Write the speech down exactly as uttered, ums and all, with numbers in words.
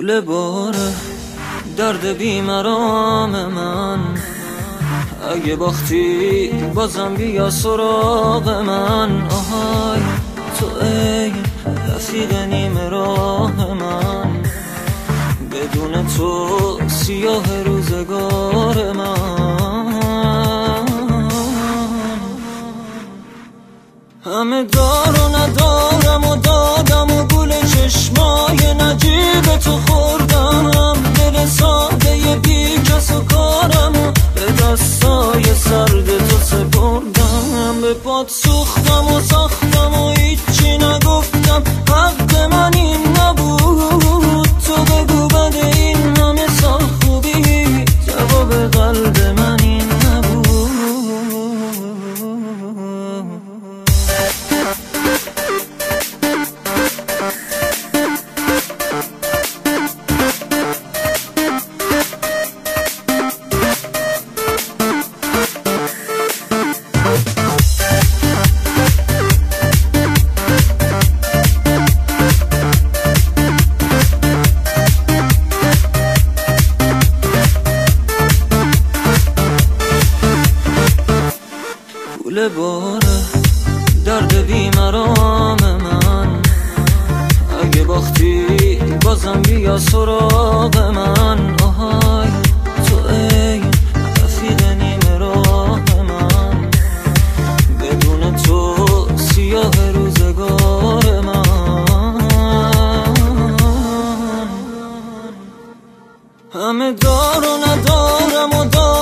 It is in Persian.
گوله باره درد بیمرام من، اگه باختی بازم بیا سراغ من. آهای تو ای رفیق نیم راه من، بدون تو سیاه روزگار من. همه دار و ندارم و دادم و گول چشمای نجیب تو خوردم، دل ساده بی کس و کارم و به دستای سرد تو سپردم. به پات سوختم و ساختم و هیچی نگفتم، حق من این نبود. تو بگو بد این همه سال خوبی، جواب قلب من این نبود. گوله باره درد بیمرام من، اگه باختی بازم بیا سراغ من. آهای تو ای رفیق نیم راه من، بدون تو سیاه روزگار من. همه دار و ندارم و دارم